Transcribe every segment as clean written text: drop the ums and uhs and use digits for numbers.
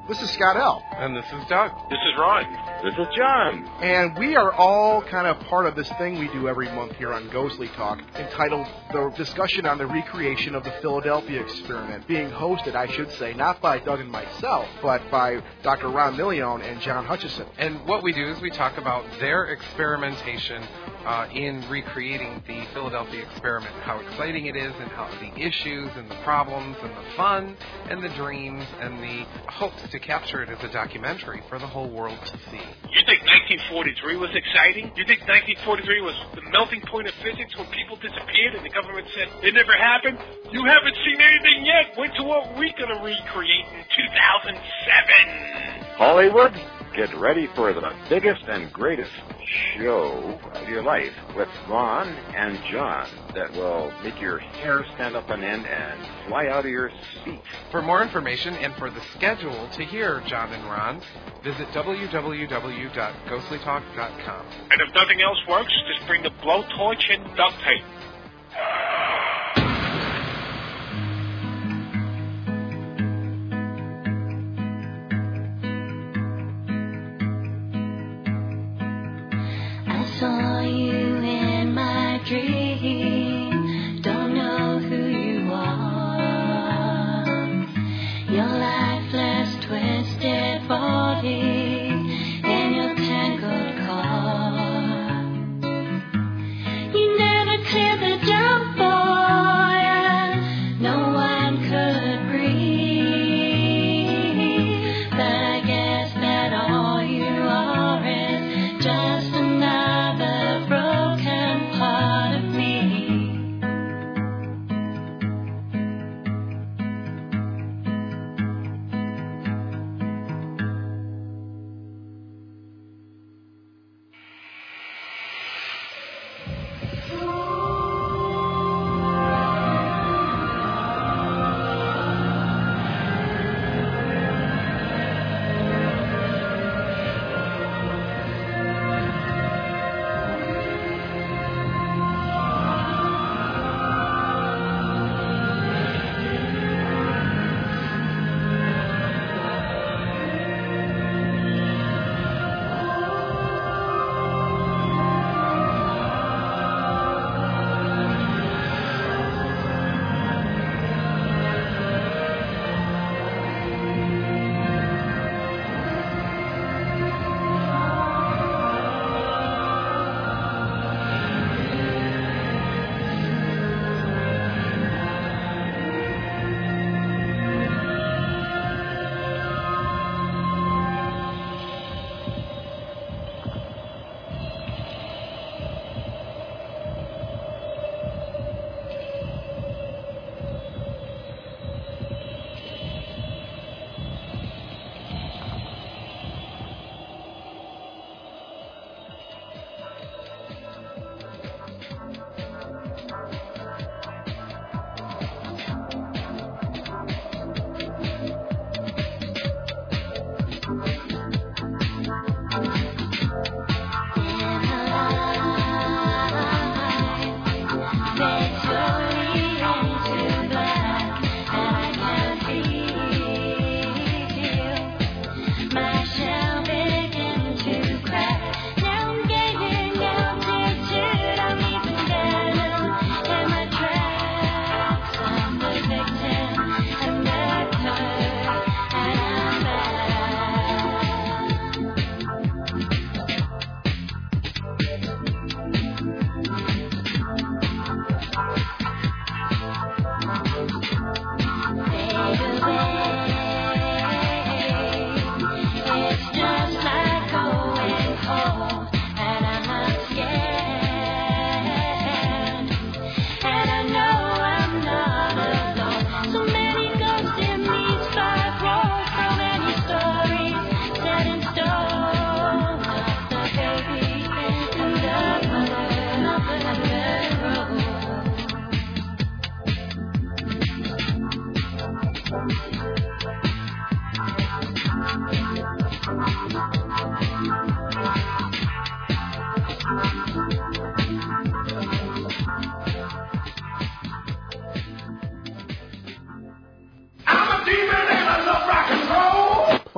This is Scott L. And this is Doug. This is Ron. This is John. And we are all kind of part of this thing we do every month here on Ghostly Talk, entitled The Discussion on the Recreation of the Philadelphia Experiment, being hosted, I should say, not by Doug and myself, but by Dr. Ron Milione and John Hutchison. And what we do is we talk about their experimentation in recreating the Philadelphia experiment, how exciting it is, and how the issues and the problems and the fun and the dreams and the hopes to capture it as a documentary for the whole world to see. You think 1943 was exciting? You think 1943 was the melting point of physics when people disappeared and the government said it never happened? You haven't seen anything yet. Wait till what we're going to recreate in 2007. Hollywood, get ready for the biggest and greatest show of your life with Ron and John that will make your hair stand up on end and fly out of your seat. For more information and for the schedule to hear John and Ron, visit www.ghostlytalk.com. And if nothing else works, just bring the blowtorch and duct tape. Saw you in my dream, don't know who you are. Your lifeless, twisted body in your tangled car. You never cleared the jump, boy, and no one could breathe. But I guess that all you are is just another broken part of me.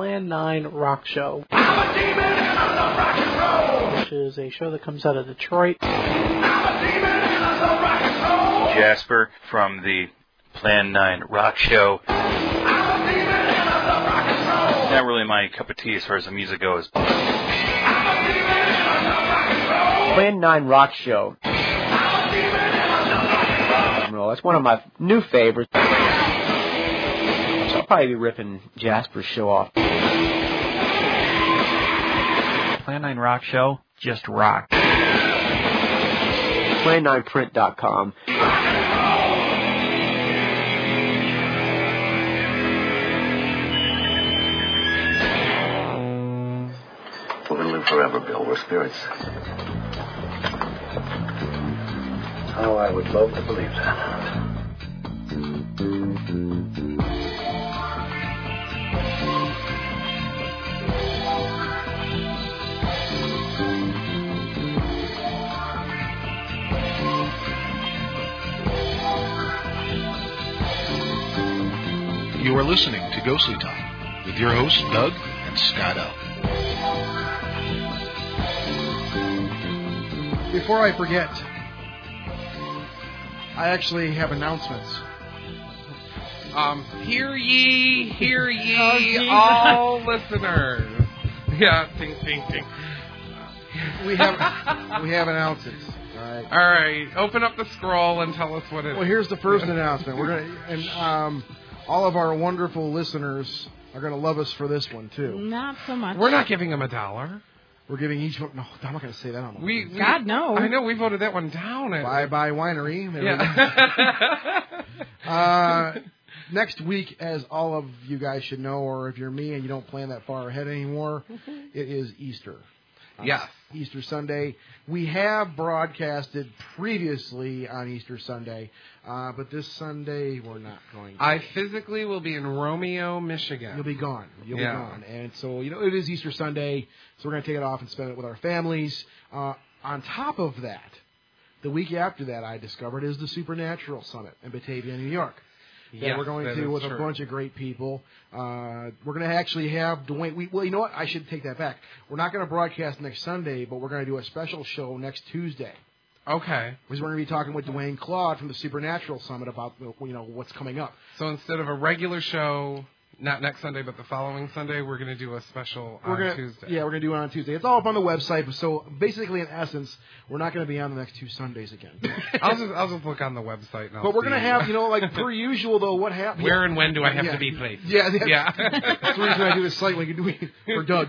Plan 9 Rock Show, which is a show that comes out of Detroit. Jasper from the Plan 9 Rock Show. Not really my cup of tea as far as the music goes. Plan 9 Rock Show. That's one of my new favorites. So I'll probably be ripping Jasper's show off. Plan 9 Rock Show, just rock. Plan9print.com. We're going to live forever, Bill. We're spirits. Oh, I would love to believe that. You are listening to Ghostly Talk with your hosts, Doug and Scott L. Before I forget, I actually have announcements. Hear ye, all listeners. Yeah, ting, ting, ting. We have announcements. All right. Open up the scroll and tell us what it is. Well, here's the first announcement. We're gonna all of our wonderful listeners are gonna love us for this one too. Not so much. We're not giving them $1. We're giving each one. No, I'm not going to say that on the God, no. I know, we voted that one down. Bye Winery. Yeah. Next week, as all of you guys should know, or if you're me and you don't plan that far ahead anymore, it is Easter. Yes. Easter Sunday. We have broadcasted previously on Easter Sunday, but this Sunday we're not going to. I physically will be in Romeo, Michigan. You'll be gone. You'll be gone. And so, it is Easter Sunday, so we're going to take it off and spend it with our families. On top of that, the week after that, I discovered, is the Supernatural Summit in Batavia, New York. That we're going to with a bunch of great people. We're going to actually have Dwayne. Well, you know what? I should take that back. We're not going to broadcast next Sunday, but we're going to do a special show next Tuesday. Okay. Because we're going to be talking with Dwayne Claude from the Supernatural Summit about what's coming up. So instead of a regular show, not next Sunday, but the following Sunday, we're going to do a special on Tuesday. Yeah, we're going to do it on Tuesday. It's all up on the website. So basically, in essence, we're not going to be on the next 2 Sundays again. I'll just look on the website. And but we're going to have, like per usual, though, what happens? Where and when do I have to be placed? Yeah. That's the reason I do this site for Doug.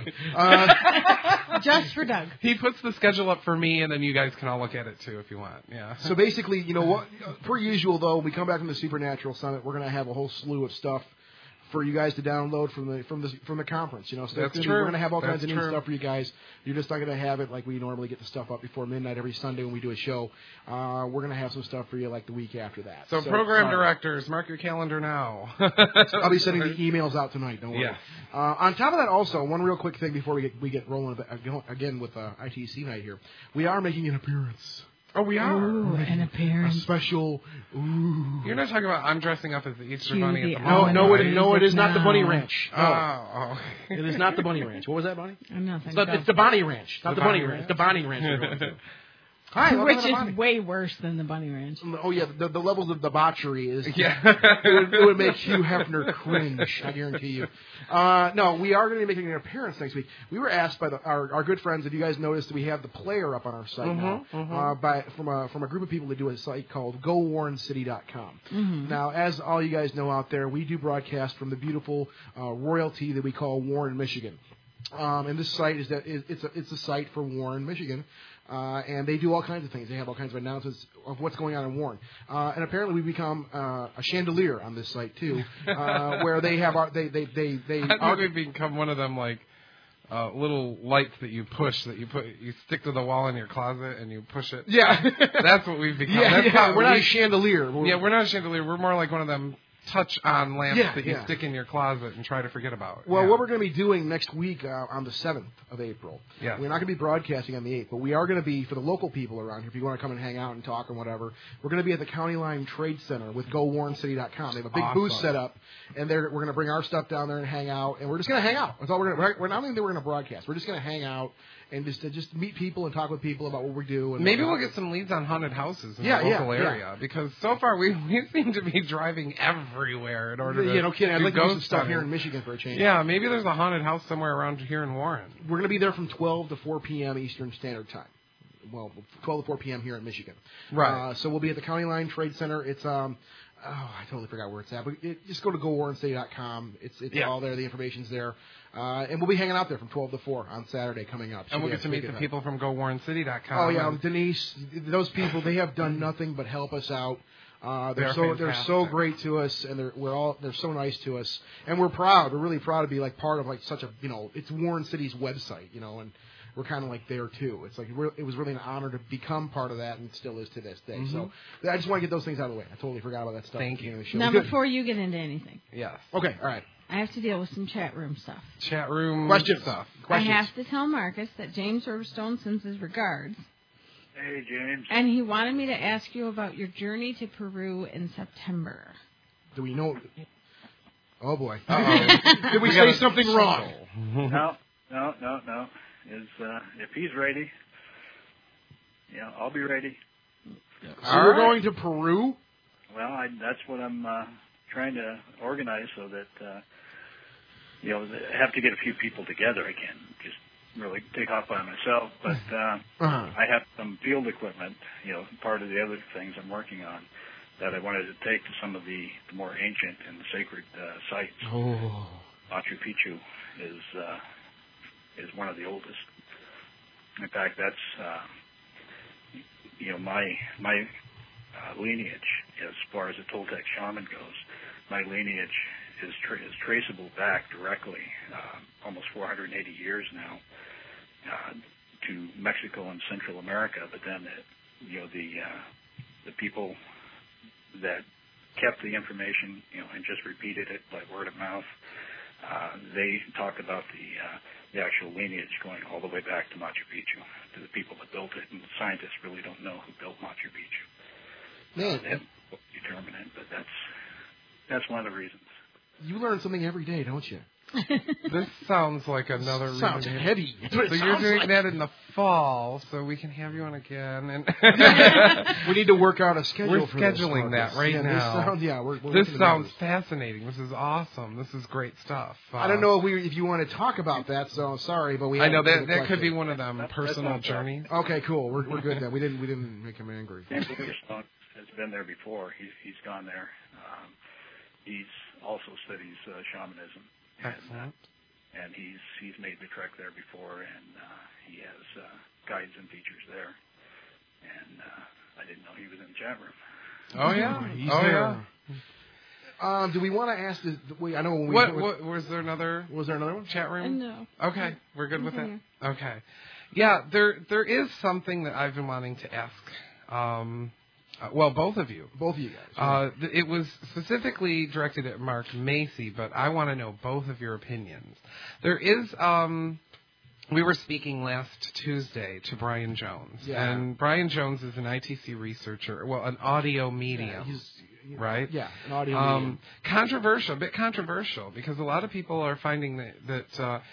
Just for Doug. He puts the schedule up for me, and then you guys can all look at it, too, if you want. Yeah. So basically, what? Per usual, though, we come back from the Supernatural Summit. We're going to have a whole slew of stuff for you guys to download from the conference, So that's true. We're going to have all kinds of new stuff for you guys. You're just not going to have it like we normally get the stuff up before midnight every Sunday when we do a show. We're going to have some stuff for you like the week after that. So program directors, mark your calendar now. I'll be sending the emails out tonight. Don't worry. Yeah. On top of that, also one real quick thing before we get rolling again with ITC night here, we are making an appearance. Oh, we are. Ooh, an appearance. A special. Ooh. You're not talking about I'm dressing up as the Easter Bunny at the moment. No, it is not the Bunny Ranch. No. Oh. It is not the Bunny Ranch. What was that, Bunny? Nothing. It's the Bonnie Ranch, not the Bunny Ranch. The Bonnie Ranch we're going to. Hi, which is way worse than the Bunny Ranch. Oh, yeah, the levels of debauchery is... Yeah. it would make Hugh Hefner cringe, I guarantee you. No, we are going to be making an appearance next week. We were asked by our good friends, if you guys noticed, we have the player up on our site now, from a group of people that do a site called GoWarrenCity.com. Mm-hmm. Now, as all you guys know out there, we do broadcast from the beautiful royalty that we call Warren, Michigan. And this site it's a site for Warren, Michigan. And they do all kinds of things. They have all kinds of announcements of what's going on in Warren. And apparently we've become a chandelier on this site too, where they have I think we've become one of them little lights that you push you stick to the wall in your closet and you push it. Yeah, that's what we've become. We're not a chandelier. We're not a chandelier. We're more like one of them touch on lamps that you Yeah. stick in your closet and try to forget about. Well, Yeah. what we're going to be doing next week on the 7th of April, Yes. we're not going to be broadcasting on the 8th, but we are going to be, for the local people around here, if you want to come and hang out and talk and whatever, we're going to be at the County Line Trade Center with GoWarrenCity.com. They have a big Awesome. booth set up, and we're going to bring our stuff down there and hang out, and we're just going to hang out. That's all we're not only that we're going to broadcast, we're just going to hang out and just meet people and talk with people about what we do. And Maybe whatnot. we'll get some leads on haunted houses in Yeah, the local yeah, area because so far we seem to be driving everywhere in order to no kidding. I'd do like to do some ghost stuff here hunting. in Michigan for a change. Yeah, maybe there's a haunted house somewhere around here in Warren. We're going to be there from 12 to 4 p.m. Eastern Standard Time. Well, 12 to 4 p.m. here in Michigan. Right. So we'll be at the County Line Trade Center. It's I totally forgot where it's at. But just go to GoWarrenCity.com. It's all there. The information's there. And we'll be hanging out there from 12 to 4 on Saturday coming up. So And we'll get to meet the people from GoWarrenCity.com. Oh, yeah. Denise, those people, they have done nothing but help us out. They're so great to us, and they're so nice to us, and we're proud. We're really proud to be like part of like such a it's Warren City's website, and we're kind of like there too. It's like it was really an honor to become part of that, and it still is to this day. Mm-hmm. So I just want to get those things out of the way. I totally forgot about that stuff. Thank you. Now, before you get into anything, yes. Okay. All right. I have to deal with some chat room stuff. Chat room stuff. I have to tell Marcus that James Riverstone sends his regards. Hey, James. And he wanted me to ask you about your journey to Peru in September. Do we know? Oh, boy. Uh-oh. Did we say something wrong? No. If he's ready, I'll be ready. So we're going to Peru? Well, that's what I'm trying to organize so that, I have to get a few people together. I can't just really take off by myself, but I have some field equipment, part of the other things I'm working on that I wanted to take to some of the more ancient and sacred sites. Oh. Machu Picchu is one of the oldest. In fact, that's my lineage as far as the Toltec shaman goes. My lineage is traceable back directly, almost 480 years now, to Mexico and Central America. But then, the people that kept the information, and just repeated it by word of mouth, they talk about the actual lineage going all the way back to Machu Picchu, to the people that built it. And the scientists really don't know who built Machu Picchu. Man, They haven't determined it, but that's one of the reasons. You learn something every day, don't you? This sounds like another reason. Sounds heavy. So you're doing that in the fall, so we can have you on again. And we need to work out a schedule. We're for scheduling this, that right now. This sounds fascinating. This is awesome. This is great stuff. I don't know if you want to talk about that. So sorry, but I know that could be one of them personal journeys. Okay, cool. We're good then. We didn't make him angry. James Riverstone has been there before. He's gone there. He's also studies shamanism. Excellent. And he's made the trek there before, and he has guides and features there. And I didn't know he was in the chat room. Oh yeah, he's there. Yeah. Do we want to ask? I know when we. Was there another one? Chat room? No. Okay, we're good with that. Okay. Yeah, there is something that I've been wanting to ask. Well, both of you. Both of you guys. It was specifically directed at Mark Macy, but I want to know both of your opinions. There is, we were speaking last Tuesday to Brian Jones. Yeah. And Brian Jones is an ITC researcher, an audio medium. Yeah, right? Yeah, an audio medium. A bit controversial, because a lot of people are finding that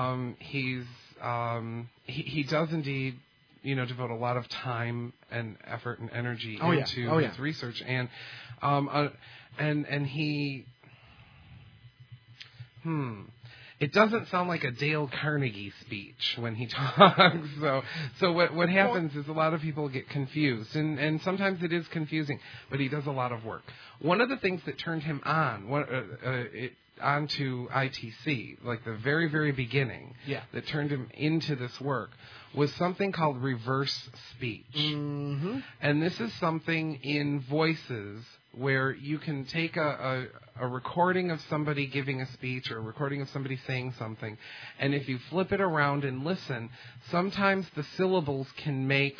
he does indeed devote a lot of time and effort and energy into his research, and he, it doesn't sound like a Dale Carnegie speech when he talks. So what happens is a lot of people get confused, and sometimes it is confusing, but he does a lot of work. One of the things that turned him onto ITC, like the very, very beginning, that turned him into this work, was something called reverse speech. Mm-hmm. And this is something in voices where you can take a recording of somebody giving a speech or a recording of somebody saying something, and if you flip it around and listen, sometimes the syllables can make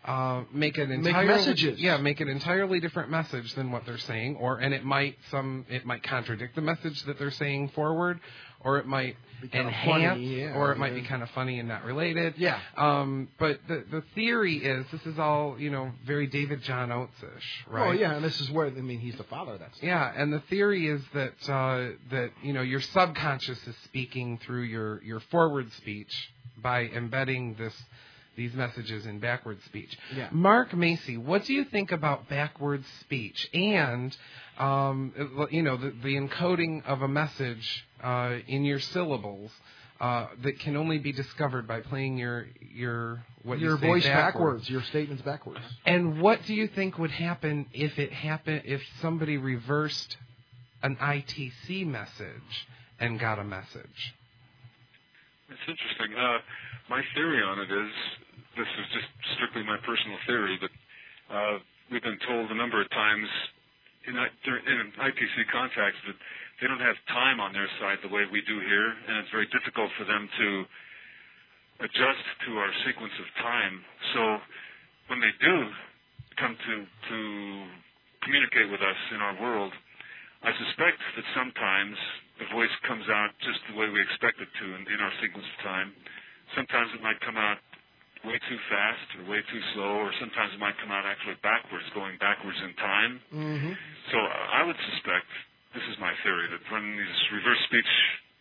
make an entirely different message than what they're saying, and it might contradict the message that they're saying forward, or it might enhance, or it might be kind of funny and not related. Yeah. But the theory is this is all very David John Oates-ish, right? Oh yeah, and this is where he's the father of that stuff. Yeah, and the theory is that your subconscious is speaking through your forward speech by embedding these messages in backwards speech. Yeah. Mark Macy, what do you think about backwards speech and the encoding of a message in your syllables that can only be discovered by playing your voice backwards, your statements backwards? And what do you think would happen if somebody reversed an ITC message and got a message? It's interesting. My theory on it is, this is just strictly my personal theory, but we've been told a number of times in ITC contacts that they don't have time on their side the way we do here, and it's very difficult for them to adjust to our sequence of time. So when they do come to communicate with us in our world, I suspect that sometimes the voice comes out just the way we expect it to in our sequence of time. Sometimes it might come out way too fast or way too slow, or sometimes it might come out actually backwards, going backwards in time. Mm-hmm. So I would suspect, this is my theory, that when these reverse speech,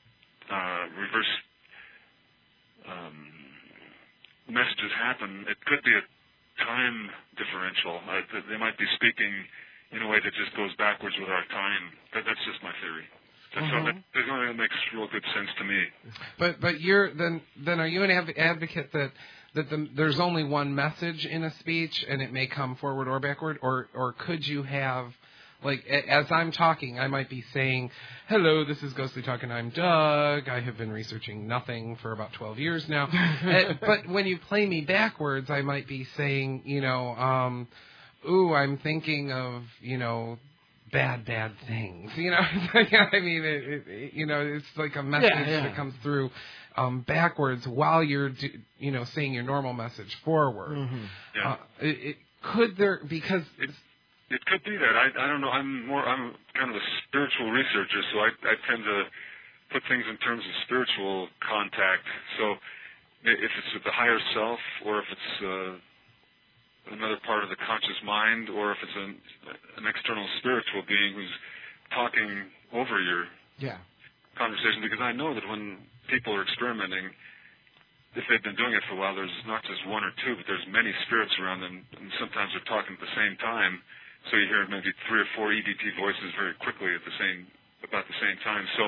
messages happen, it could be a time differential. They might be speaking in a way that just goes backwards with our time. That's just my theory. So that makes real good sense to me. But you're then are you an advocate that there's only one message in a speech and it may come forward or backward, or could you have, like, as I'm talking, I might be saying, hello, this is Ghostly Talk and I'm Doug. I have been researching nothing for about 12 years now. But when you play me backwards, I might be saying, ooh, I'm thinking of, bad things. I mean, it's like a message that comes through backwards while you're, saying your normal message forward. Mm-hmm. Yeah. Could there, because it could be that. I don't know. I'm kind of a spiritual researcher, so I tend to put things in terms of spiritual contact. So if it's with the higher self, or if it's another part of the conscious mind, or if it's an external spiritual being who's talking over your conversation. Because I know that when people are experimenting, if they've been doing it for a while, there's not just one or two, but there's many spirits around them, and sometimes they're talking at the same time. So you hear maybe 3 or 4 EDT voices very quickly about the same time. So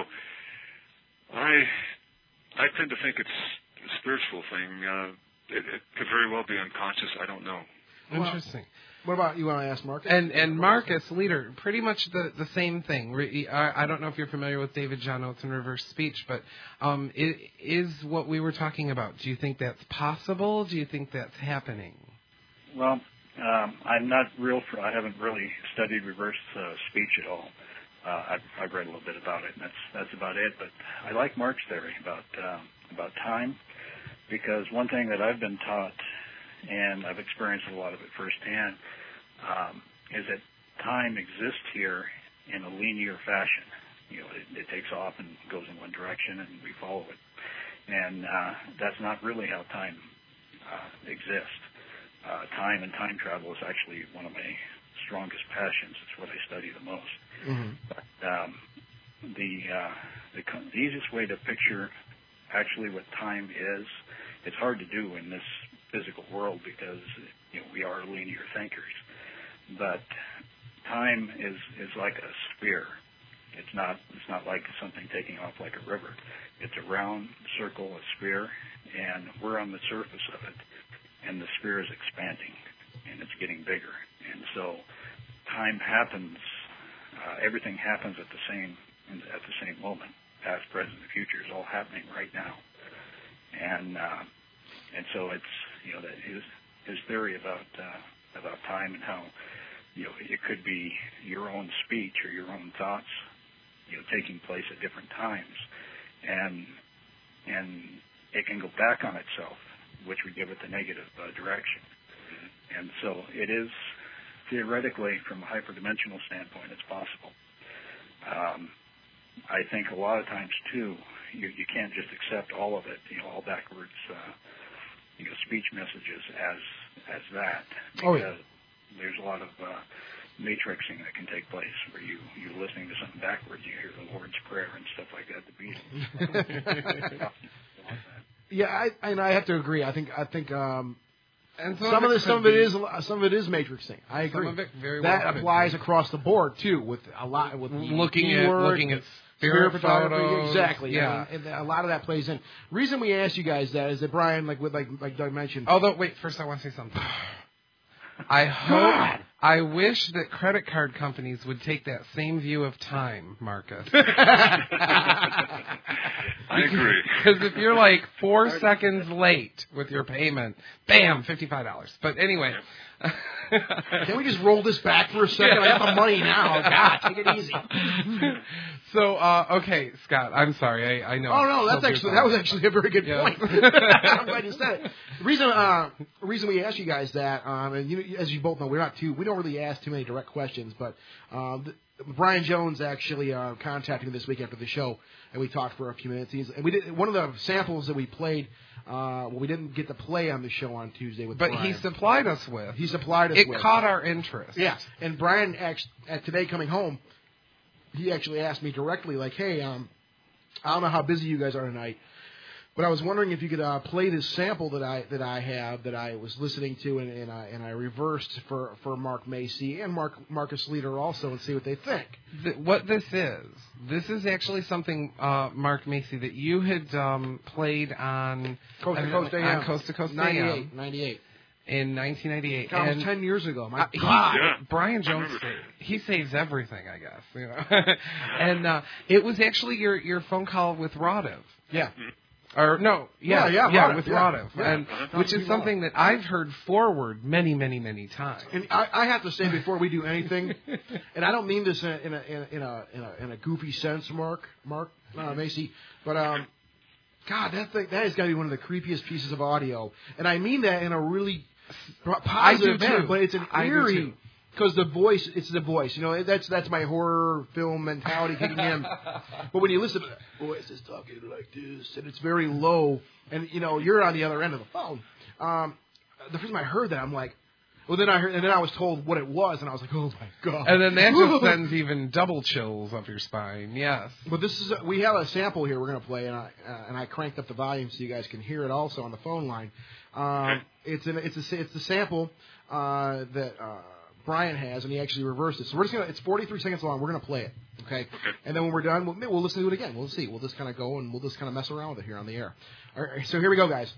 I tend to think it's a spiritual thing. It could very well be unconscious. I don't know. Interesting. What about you? Want to ask Marcus? And Marcus, leader, pretty much the same thing. I don't know if you're familiar with David John Oates and reverse speech, but it is what we were talking about. Do you think that's possible? Do you think that's happening? Well, I'm not I haven't really studied reverse speech at all. I've read a little bit about it, and that's about it. But I like Mark's theory about time, because one thing that I've been taught, and I've experienced a lot of it firsthand, is that time exists here in a linear fashion. It takes off and goes in one direction, and we follow it. And that's not really how time exists. Time and time travel is actually one of my strongest passions. It's what I study the most. Mm-hmm. But the easiest way to picture actually what time is, it's hard to do in this physical world because we are linear thinkers. But time is like a sphere. It's not like something taking off like a river. It's a round circle, a sphere, and we're on the surface of it. And the sphere is expanding, and it's getting bigger. And so time happens, everything happens at the same moment. Past, present, and future is all happening right now. And so it's, that his theory about time and how, it could be your own speech or your own thoughts, taking place at different times. And it can go back on itself, which would give it the negative direction. And so it is, theoretically, from a hyperdimensional standpoint, it's possible. I think a lot of times, too, you can't just accept all of it, all backwards, speech messages as that. Because there's a lot of matrixing that can take place where you're listening to something backwards, you hear the Lord's Prayer and stuff like that, the Beatles. Yeah, I have to agree. I think and some of it is matrixing. I agree. Some of it very that well applies across the board too, with a lot with looking at spirit photography. photos. Exactly. Yeah, and a lot of that plays in. The reason we asked you guys that is that Brian, like Doug mentioned. Although, wait, first I want to say something. I wish that credit card companies would take that same view of time, Marcus. I agree. Because if you're like 4 seconds late with your payment, bam, $55. But anyway. Can we just roll this back for a second? I got the money now. God, take it easy. So, okay, Scott, I'm sorry. I know. Oh, no, that was actually a very good point. I'm glad you said it. The reason we asked you guys that, and as you both know, we don't really ask too many direct questions, but Brian Jones actually contacted me this week after the show, and we talked for a few minutes. And we did one of the samples that we played. We didn't get to play on the show on Tuesday with Brian. But he supplied us with. It caught our interest. Yeah, and Brian, today coming home, he actually asked me directly, like, hey, I don't know how busy you guys are tonight, but I was wondering if you could play this sample that I was listening to, and I reversed for Mark Macy and Marcus Leader also, and see what they think. What this is actually something, Mark Macy, that you had played on Coast to Coast AM. On Coast to Coast 98. In 1998. God, and 10 years ago. My God. Brian Jones, he saves everything, I guess. And it was actually your phone call with Rodiv. Yeah. Or no, Rodiv, with Rodiv, and which is something that I've heard forward many, many, many times. And I have to say before we do anything, and I don't mean this in a goofy sense, Mark Macy, but God, that has got to be one of the creepiest pieces of audio, and I mean that in a really positive manner. But it's an eerie. Because it's the voice. That's my horror film mentality kicking in. But when you listen to the voice is talking like this, and it's very low, and you're on the other end of the phone. The first time I heard that, I'm like, then I was told what it was, and I was like, oh my God. And then that just sends even double chills up your spine. Yes. But we have a sample here we're going to play, and I cranked up the volume so you guys can hear it also on the phone line. It's the sample that. Brian has, and he actually reversed it. So it's 43 seconds long. We're going to play it, okay? And then when we're done, we'll listen to it again. We'll see. We'll just kind of go, and we'll just kind of mess around with it here on the air. All right, so here we go, guys.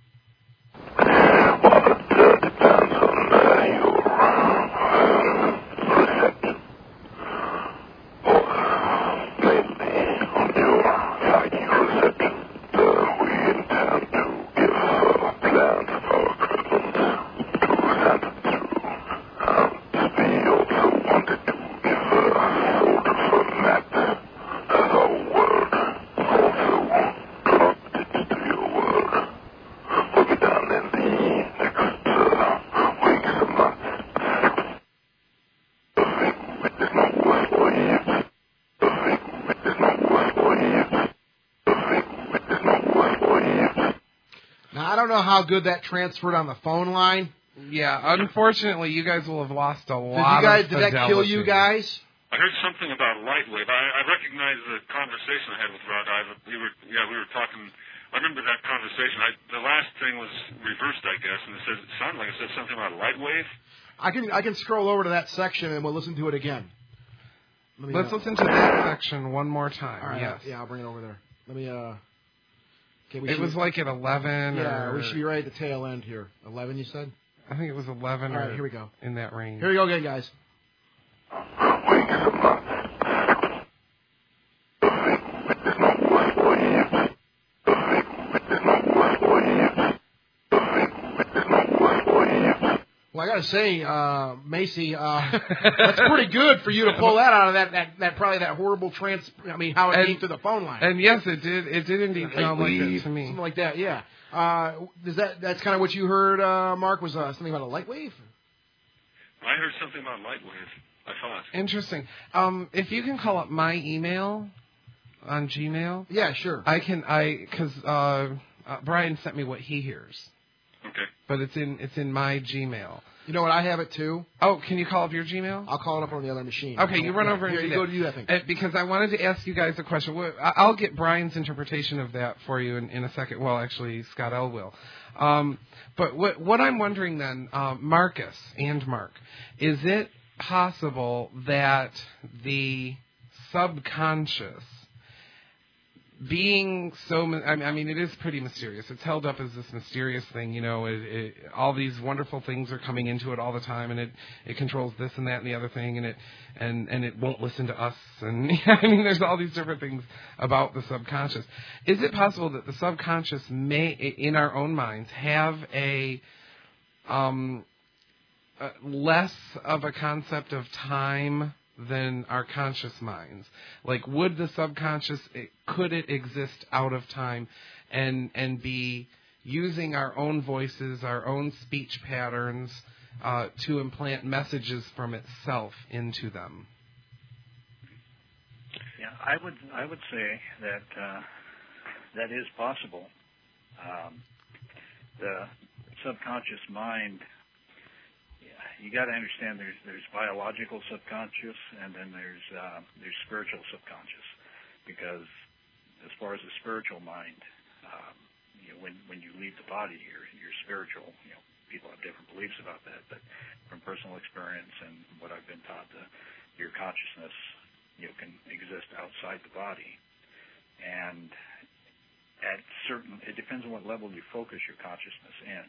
How good that transferred on the phone line. Yeah, unfortunately, you guys will have lost a lot of Did that kill you guys? I heard something about Lightwave. I recognize the conversation I had with Rodiv. We were talking. I remember that conversation. The last thing was reversed, I guess, and it sounded like it said something about Lightwave. I can scroll over to that section and we'll listen to it again. Let's listen to that section one more time. All right, yes. Yeah, I'll bring it over there. Let me. It was like at 11. Yeah, we should be right at the tail end here. 11, you said? I think it was 11. All right, here we go. In that range. Here we go again, guys. Well, I gotta say, Macy, that's pretty good for you to pull that out of that probably that horrible how it came through the phone line. And yes, it did. It did indeed sound like that to me. Something like that, yeah. That's kind of what you heard, Mark, was something about a light wave? I heard something about light wave, I thought. Interesting. If you can call up my email on Gmail. Yeah, sure. Because Brian sent me what he hears. Okay. But it's in my Gmail. You know what? I have it too. Oh, can you call up your Gmail? I'll call it up on the other machine. Okay, you run over and go do that thing. Because I wanted to ask you guys a question. I'll get Brian's interpretation of that for you in a second. Well, actually, Scott L. will. But what I'm wondering then, Marcus and Mark, is it possible that the subconscious, being so, I mean, it is pretty mysterious. It's held up as this mysterious thing, you know. All these wonderful things are coming into it all the time, and it controls this and that and the other thing, and it won't listen to us. And I mean, there's all these different things about the subconscious. Is it possible that the subconscious may, in our own minds, have a less of a concept of time than our conscious minds? Like, would the subconscious, could it exist out of time and be using our own voices, our own speech patterns to implant messages from itself into them? Yeah, I would say that that is possible. The subconscious mind, you got to understand there's biological subconscious, and then there's spiritual subconscious. Because as far as the spiritual mind, when you leave the body, you're spiritual. You know, people have different beliefs about that, but from personal experience and what I've been taught, your consciousness can exist outside the body, and it depends on what level you focus your consciousness in.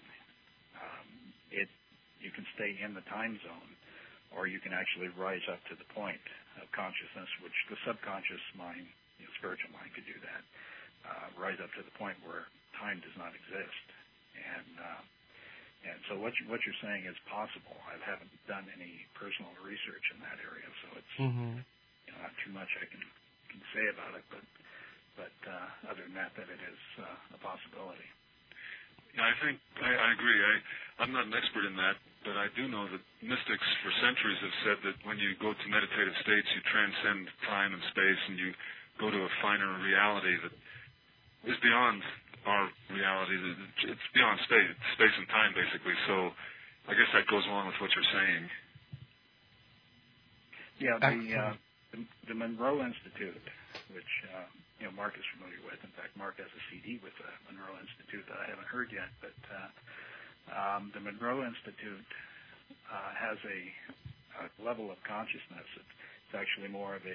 You can stay in the time zone, or you can actually rise up to the point of consciousness, which the subconscious mind, spiritual mind, could do that. Rise up to the point where time does not exist, and so what you're saying is possible. I haven't done any personal research in that area, so it's not too much I can say about it. But other than that it is a possibility. Yeah, I think I agree. I'm not an expert in that, but I do know that mystics for centuries have said that when you go to meditative states, you transcend time and space, and you go to a finer reality that is beyond our reality. It's beyond space and time, basically. So I guess that goes along with what you're saying. Yeah, the Monroe Institute, which Mark is familiar with. In fact, Mark has a CD with the Monroe Institute that I haven't heard yet. But the Monroe Institute has a level of consciousness. It's actually more of a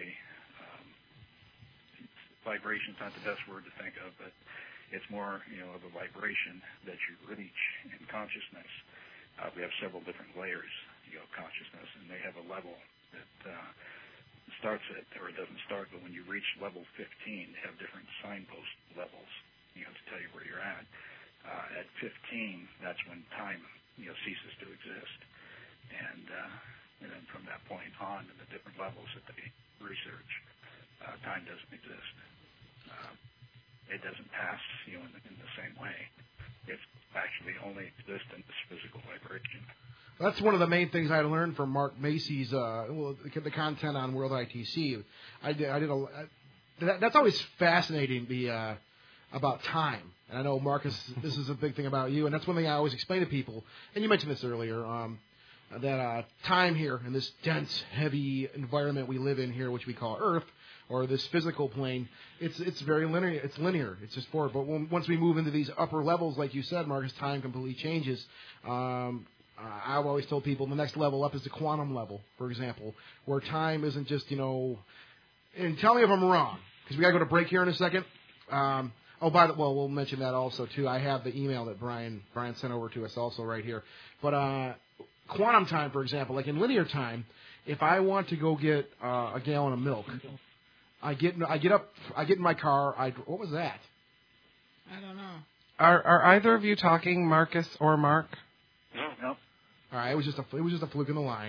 vibration. It's not the best word to think of, but it's more of a vibration that you reach in consciousness. We have several different layers of consciousness, and they have a level that starts at, or it doesn't start, but when you reach level 15, they have different signpost levels, to tell you where you're at. At 15, that's when time, ceases to exist. And then from that point on, in the different levels that they research, time doesn't exist. It doesn't pass, in the same way. It actually only exists in this physical vibration. That's one of the main things I learned from Mark Macy's the content on World ITC. That's always fascinating about time. And I know, Marcus, this is a big thing about you, and that's one thing I always explain to people. And you mentioned this earlier, that time here in this dense, heavy environment we live in here, which we call Earth, or this physical plane, it's very linear. It's linear. It's just forward. But once we move into these upper levels, like you said, Marcus, time completely changes. I've always told people the next level up is the quantum level, for example, where time isn't just, and tell me if I'm wrong, because we got to go to break here in a second. We'll mention that also, too. I have the email that Brian sent over to us also right here. But quantum time, for example, like in linear time, if I want to go get a gallon of milk, I get in my car. What was that? I don't know. Are either of you talking, Marcus or Mark? No. All right, it was just a fluke in the line.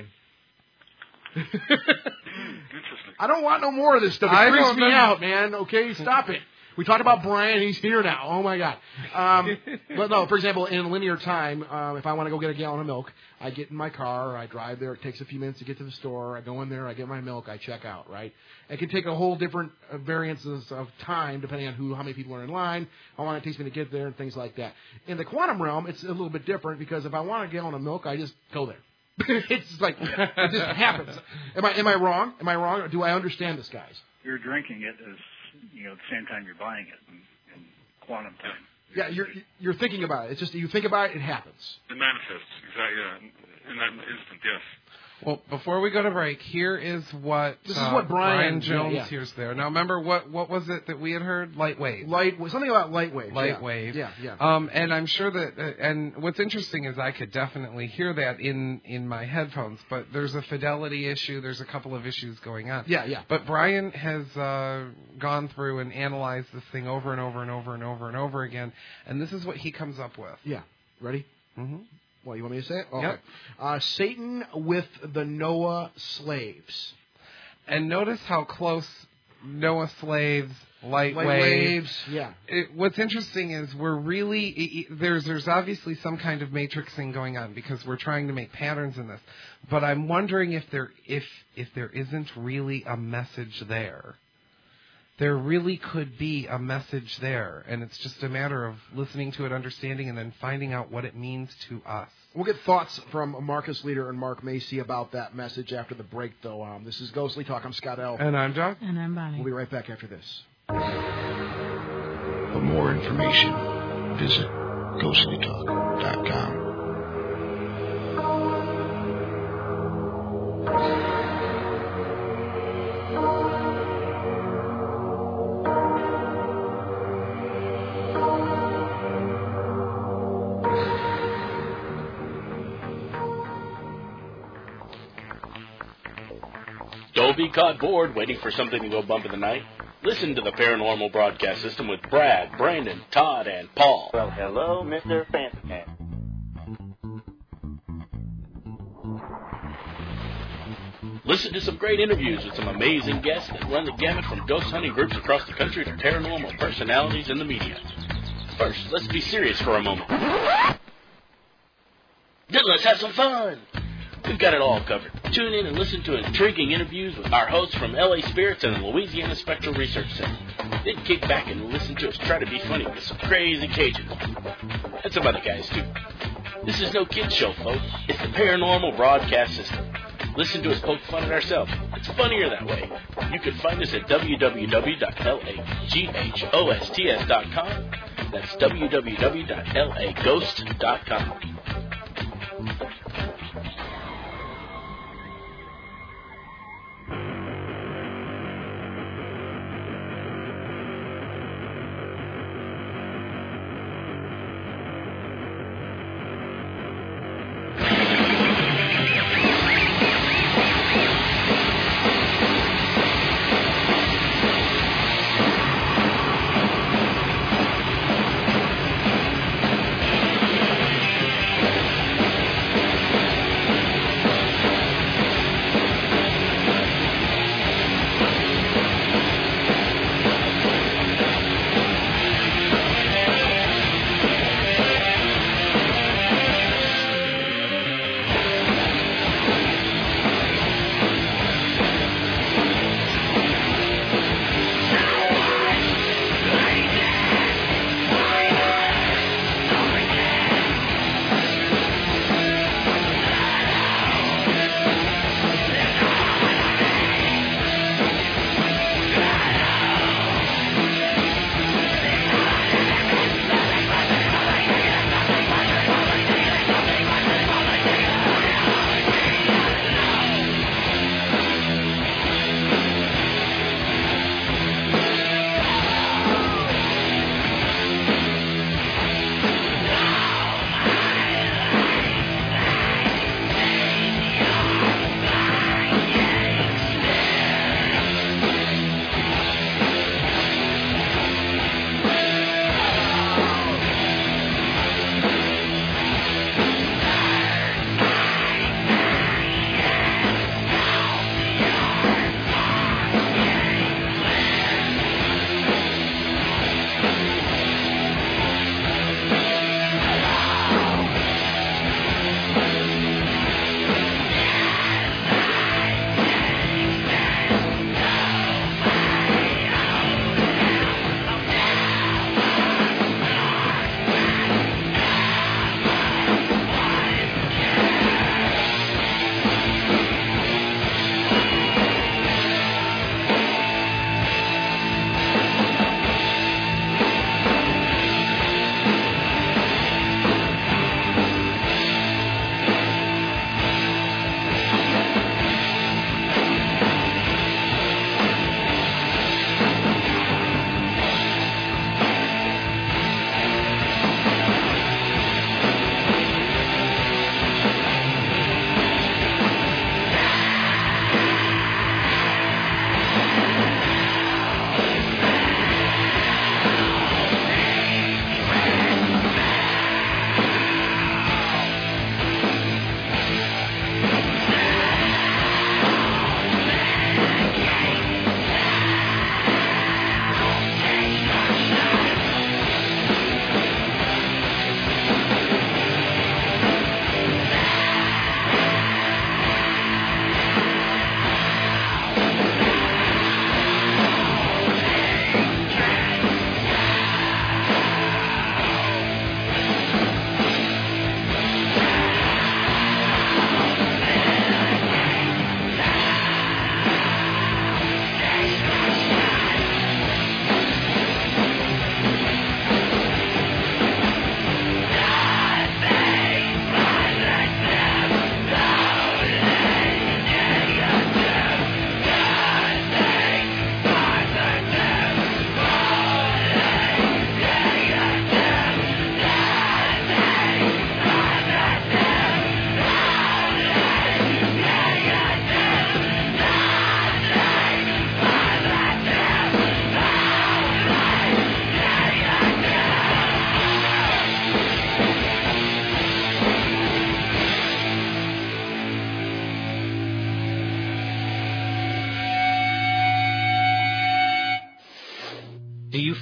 Interesting. I don't want no more of this stuff. It freaks me out, man. Okay, stop it. We talked about Brian. He's here now. Oh, my God. But, no, for example, in linear time, if I want to go get a gallon of milk, I get in my car, I drive there. It takes a few minutes to get to the store. I go in there, I get my milk, I check out, right? It can take a whole different variances of time depending on how many people are in line, how long it takes me to get there, and things like that. In the quantum realm, it's a little bit different because if I want a gallon of milk, I just go there. It's like, it just happens. Am I wrong? Am I wrong? Or do I understand this, guys? You're drinking it as, at the same time you're buying it in quantum time. Yeah, you're thinking about it. It's just you think about it, it happens. It manifests, exactly, yeah. In that instant, yes. Well, before we go to break, here is what Brian Jones hears there. Now, remember what was it that we had heard? Light wave. Something about light wave. Light wave. Yeah. And I'm sure that. And what's interesting is I could definitely hear that in my headphones, but there's a fidelity issue. There's a couple of issues going on. Yeah. But Brian has gone through and analyzed this thing over and over and over and over and over again, and this is what he comes up with. Yeah. Ready? Mm-hmm. Well, you want me to say it? Okay. Yep. Satan with the Noah slaves. And notice how close Noah slaves, light waves. Yeah. What's interesting is we're really there's obviously some kind of matrixing going on because we're trying to make patterns in this. But I'm wondering if there isn't really a message there. There really could be a message there, and it's just a matter of listening to it, understanding, and then finding out what it means to us. We'll get thoughts from Marcus Leader and Mark Macy about that message after the break, though. This is Ghostly Talk. I'm Scott L. And I'm Doug. And I'm Bonnie. We'll be right back after this. For more information, visit ghostlytalk.com. Don't be caught bored waiting for something to go bump in the night. Listen to the Paranormal Broadcast System with Brad, Brandon, Todd, and Paul. Well, hello, Mr. Fancy Man. Listen to some great interviews with some amazing guests that run the gamut from ghost hunting groups across the country to paranormal personalities in the media. First, let's be serious for a moment. Then let's have some fun. We've got it all covered. Tune in and listen to intriguing interviews with our hosts from LA Spirits and the Louisiana Spectral Research Center. Then kick back and listen to us try to be funny with some crazy Cajuns. And some other guys, too. This is no kid's show, folks. It's the Paranormal Broadcast System. Listen to us poke fun at ourselves. It's funnier that way. You can find us at www.laghosts.com. That's www.laghost.com.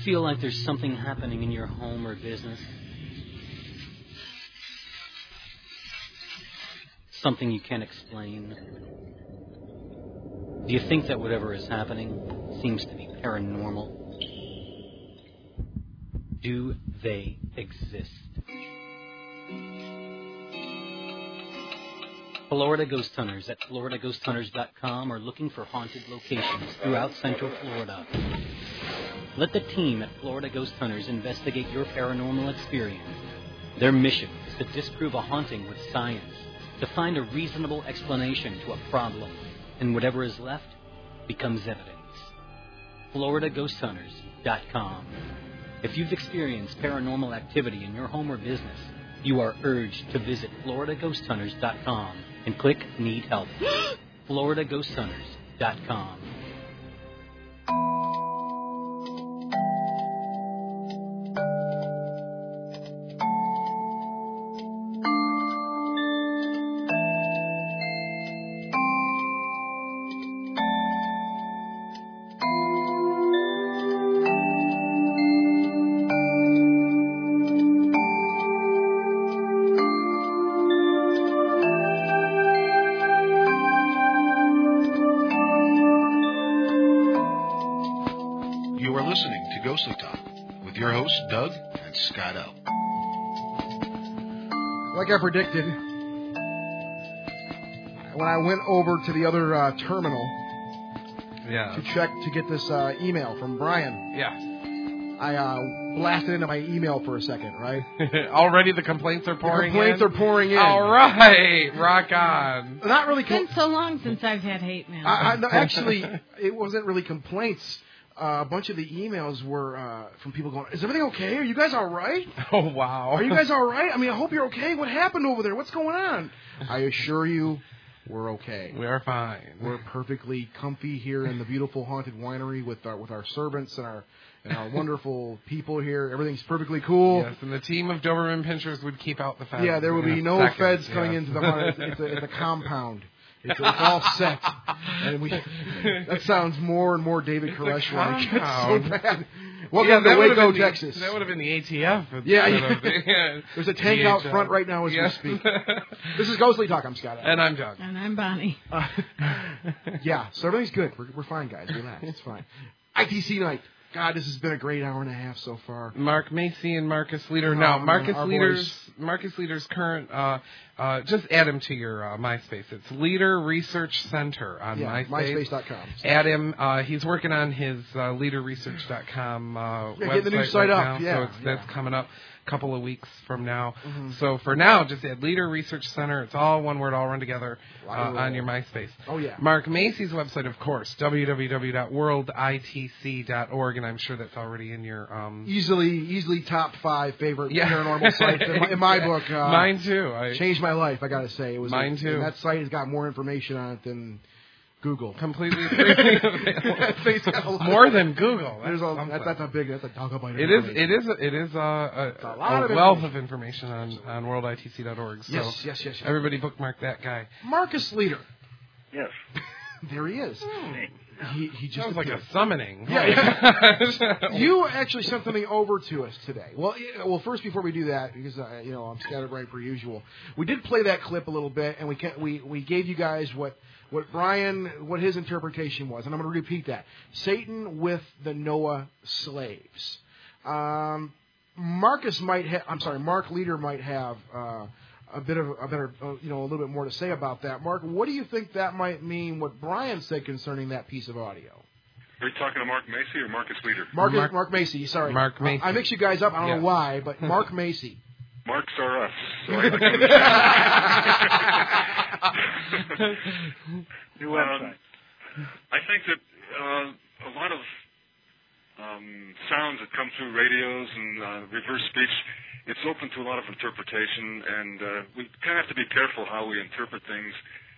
feel like there's something happening in your home or business? Something you can't explain? Do you think that whatever is happening seems to be paranormal? Do they exist? Florida Ghost Hunters at FloridaGhostHunters.com are looking for haunted locations throughout Central Florida. Let the team at Florida Ghost Hunters investigate your paranormal experience. Their mission is to disprove a haunting with science, to find a reasonable explanation to a problem, and whatever is left becomes evidence. FloridaGhostHunters.com. If you've experienced paranormal activity in your home or business, you are urged to visit FloridaGhostHunters.com and click Need Help. FloridaGhostHunters.com. Doug and Scott L. Like I predicted, when I went over to the other terminal to check to get this email from Brian, I blasted into my email for a second, right? Already the complaints are pouring in? The complaints are pouring in. All right. Rock on. Not really. It's been so long since I've had hate mail. No, actually, it wasn't really complaints. A bunch of the emails were from people going, "Is everything okay? Are you guys all right? Oh, wow. Are you guys all right? I mean, I hope you're okay. What happened over there? What's going on?" I assure you, we're okay. We are fine. We're perfectly comfy here in the beautiful haunted winery with our servants and our wonderful people here. Everything's perfectly cool. Yes, and the team of Doberman Pinschers would keep out the feds. Yeah, there would be no feds coming into the haunted. It's a compound. It's all set. And that sounds more and more David Koresh like. It's so bad. Welcome to Waco, Texas. That would have been the ATF. There's a tank out front right now as we speak. This is Ghostly Talk. I'm Scott. And I'm Doug. And I'm Bonnie. So everything's good. We're fine, guys. Relax. It's fine. ITC night. God, this has been a great hour and a half so far. Mark Macy and Marcus Leader. Now, Marcus Leader's current, just add him to your MySpace. It's Leader Research Center on MySpace. MySpace.com. Add him. He's working on his LeaderResearch.com website. Get the new site up. Now, that's coming up a couple of weeks from now. Mm-hmm. So for now, just add Leader Research Center. It's all one word, all run together on your MySpace. Oh, yeah. Mark Macy's website, of course, www.worlditc.org, and I'm sure that's already in your... Easily top 5 favorite paranormal sites in my book. Mine, too. Changed my life, I got to say. Mine, too. And that site has got more information on it than... Google. Completely free. More than Google. That's a talk about it. It is a wealth of information on worlditc.org. So yes. Everybody bookmark that guy. Marcus Leader. Yes. There he is. He just sounds like a summoning. Yeah. You actually sent something over to us today. Well, first before we do that, because I'm scatterbrained per usual, we did play that clip a little bit, and we gave you guys what his interpretation was, and I'm going to repeat that. Satan with the Noah slaves. Mark Leader might have a little bit more to say about that. Mark, what do you think that might mean? What Brian said concerning that piece of audio? Are you talking to Mark Macy or Marcus Leader? Mark Macy. Sorry, Mark Macy. I mix you guys up. I don't know why, but Mark Macy. Marks are us. So New website. I think that a lot of sounds that come through radios and reverse speech, it's open to a lot of interpretation, and we kind of have to be careful how we interpret things.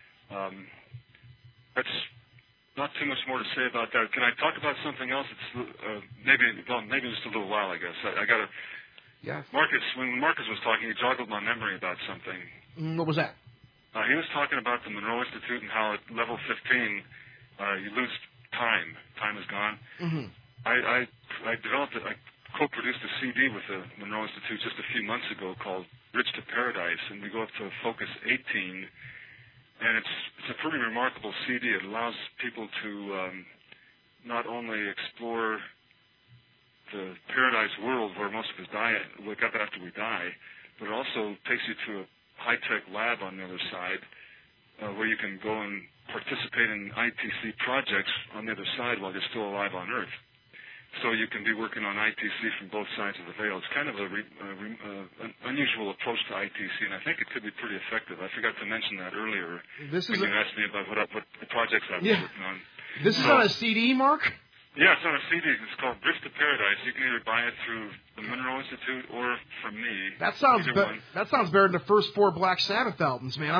That's not too much more to say about that. Can I talk about something else? It's maybe just a little while, I guess. I got to. Yes. When Marcus was talking, he joggled my memory about something. What was that? He was talking about the Monroe Institute and how at level 15 you lose time. Time is gone. Mm-hmm. I I co-produced a CD with the Monroe Institute just a few months ago called Bridge to Paradise, and we go up to Focus 18, and it's a pretty remarkable CD. It allows people to not only explore the paradise world where most of us wake up after we die, but it also takes you to a high-tech lab on the other side where you can go and participate in ITC projects on the other side while you're still alive on Earth. So you can be working on ITC from both sides of the veil. It's kind of an unusual approach to ITC, and I think it could be pretty effective. I forgot to mention that earlier when you asked me about what the projects I was working on. This is on a CD, Mark? Yeah, it's on a CD. It's called Bridge to Paradise. You can either buy it through the Monroe Institute or from me. That sounds better than the first 4 Black Sabbath albums, man. Wow.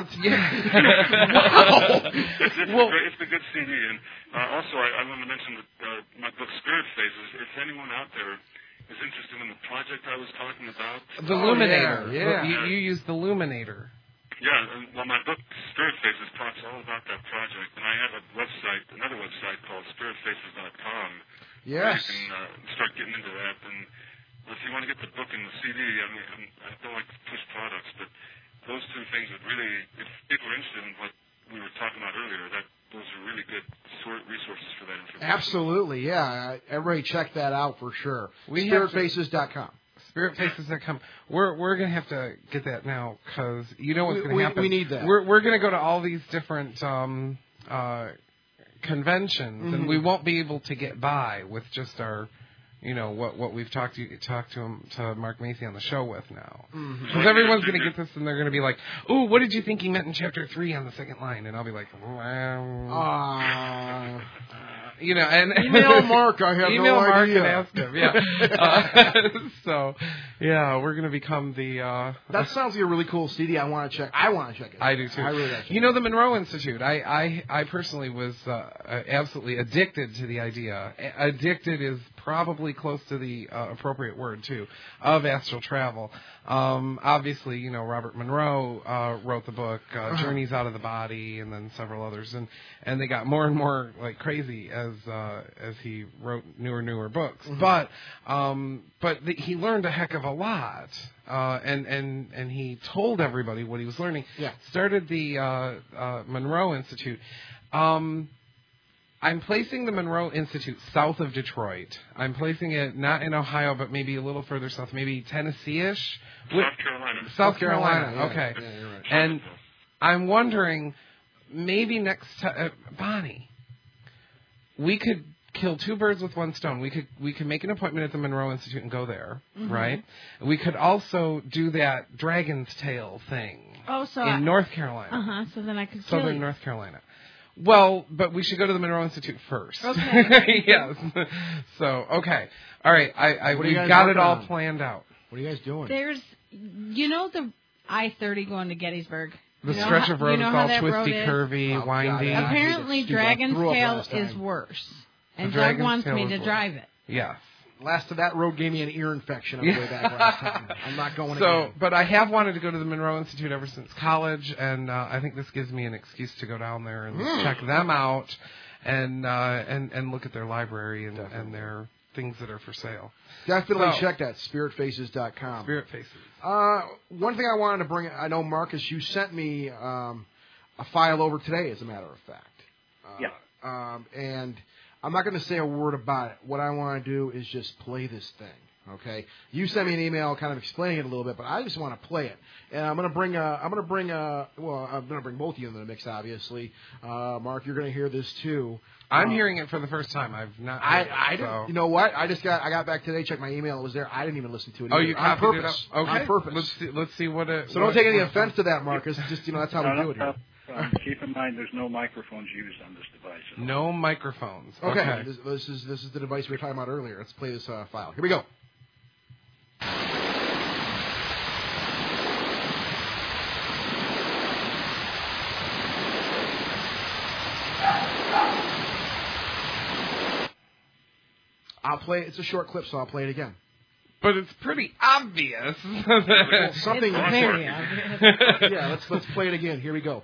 It's a good CD. And also, I want to mention that my book, Spirit Faces, if anyone out there is interested in the project I was talking about. The Luminator. Yeah. You use the Luminator. Yeah, well, my book, Spirit Faces, talks all about that project, and I have another website called spiritfaces.com. Yes. Where you can start getting into that, and if you want to get the book and the CD, I mean, I don't like to push products, but those two things would really, if people are interested in what we were talking about earlier, those are really good resources for that information. Absolutely, yeah. Everybody check that out for sure. Spiritfaces.com. SpiritFaces.com. We're going to have to get that now because you know what's going to happen. We need that. We're going to go to all these different conventions, and we won't be able to get by with just our, what we've talked to Mark Macy on the show with now. Because everyone's going to get this, and they're going to be like, "Ooh, what did you think he meant in Chapter 3 on the second line?" And I'll be like, and email Mark. I have email no Mark idea. and ask him. Yeah. So, yeah, we're going to become the. That sounds like a really cool CD. I want to check it. I do too. I really like it. The Monroe Institute. I personally was absolutely addicted to the idea. Addicted is probably close to the appropriate word too, of astral travel. Obviously, Robert Monroe wrote the book Journeys Out of the Body, and then several others, and they got more and more like crazy as he wrote newer books. But he learned a heck of a lot, and he told everybody what he was learning. Yeah. Started the Monroe Institute. I'm placing the Monroe Institute south of Detroit. I'm placing it not in Ohio, but maybe a little further south, maybe Tennessee-ish? South Carolina. South Carolina, yeah. okay. Yeah, you're right. And I'm wondering, maybe next time, Bonnie, we could kill 2 birds with 1 stone. We could make an appointment at the Monroe Institute and go there, right? We could also do that Dragon's Tail thing in North Carolina. So then I could kill Southern you. North Carolina. Well, but we should go to the Monroe Institute first. Okay. Yes. So, okay. All right. We've got it all planned out. What are you guys doing? There's, the I-30 going to Gettysburg. The stretch of road is all twisty, curvy, windy. Apparently, Dragon's Tail is worse. And Doug wants me to drive it. Yes. Last of that road gave me an ear infection on the way back last time. I'm not going again. But I have wanted to go to the Monroe Institute ever since college, and I think this gives me an excuse to go down there and check them out and look at their library and their things that are for sale. Definitely check that, spiritfaces.com. Spirit Faces. One thing I wanted to bring, I know, Marcus, you sent me a file over today, as a matter of fact. Yeah. And I'm not going to say a word about it. What I want to do is just play this thing. Okay, you sent me an email kind of explaining it a little bit, but I just want to play it. And I'm going to bring both of you into the mix. Obviously, Mark, you're going to hear this too. I'm hearing it for the first time. I've not. I didn't. You know what? I got back today, checked my email. It was there. I didn't even listen to it. Oh, you copied it up? Okay. On purpose. Let's see what it. So don't take any offense to that, Marcus. Just that's how we do it here. Keep in mind, there's no microphones used on this device. No microphones. Okay. This is the device we were talking about earlier. Let's play this file. Here we go. I'll play it. It's a short clip, so I'll play it again. But it's pretty obvious. Something it's very obvious. Yeah, let's play it again. Here we go.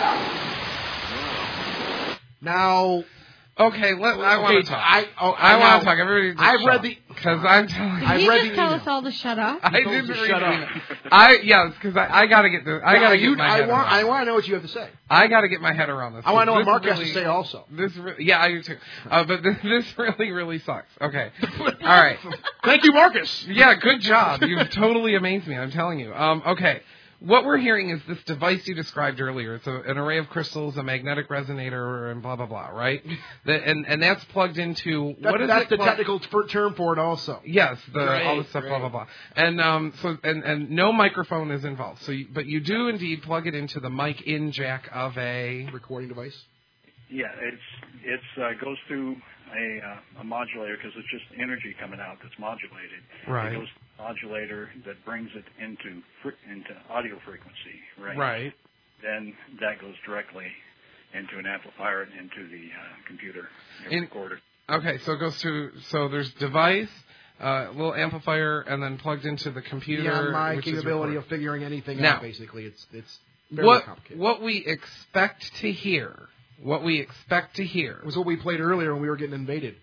Now, okay, I want to talk. I want to talk. Everybody, I've read the because I'm telling. Did he just tell us all to shut up? I didn't read shut up. Yes, because I got to get this. I got to get my head around. I want to know what you have to say. I got to get my head around this. I want to know what This Mark really, has to say also. Yeah, I do too. But this really sucks. Okay, all right. Thank you, Marcus. Yeah, good job. You've totally amazed me. I'm telling you. Okay. What we're hearing is this device you described earlier. It's an array of crystals, a magnetic resonator, and blah, blah, blah, right? And that's plugged into... That's the technical term for it also. Yes, all this stuff, blah, blah, blah. And and no microphone is involved. But you do indeed plug it into the mic in jack of a... recording device? Yeah, it goes through a modulator because it's just energy coming out that's modulated. Right. It goes to a modulator that brings it into audio frequency. Right. Right. Then that goes directly into an amplifier and into the computer recorder. Okay, so it goes so there's device, little amplifier, and then plugged into the computer. Beyond my which capability is of figuring anything now, out, basically, it's very complicated. What we expect to hear. What we expect to hear was what we played earlier when we were getting invaded.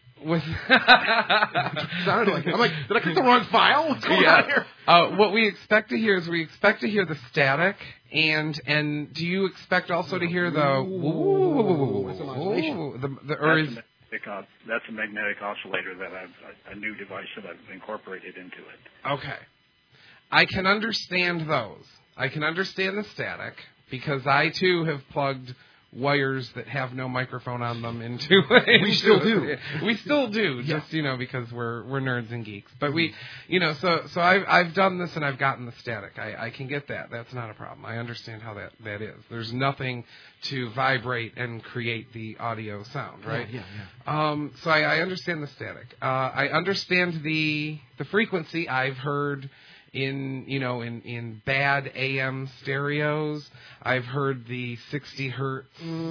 Sounded like it. I'm like, did I click the wrong file? What's going on here? What we expect to hear is we expect to hear the static, and do you expect also to hear the that's a magnetic oscillator that a new device that I've incorporated into it. Okay, I can understand those. I can understand the static because I too have plugged wires that have no microphone on them into we still do. We still do, just because we're nerds and geeks. But we so I've done this and I've gotten the static. I can get that. That's not a problem. I understand how that is. There's nothing to vibrate and create the audio sound, right? Yeah. So I understand the static. I understand the frequency. I've heard in bad AM stereos, I've heard the 60 hertz.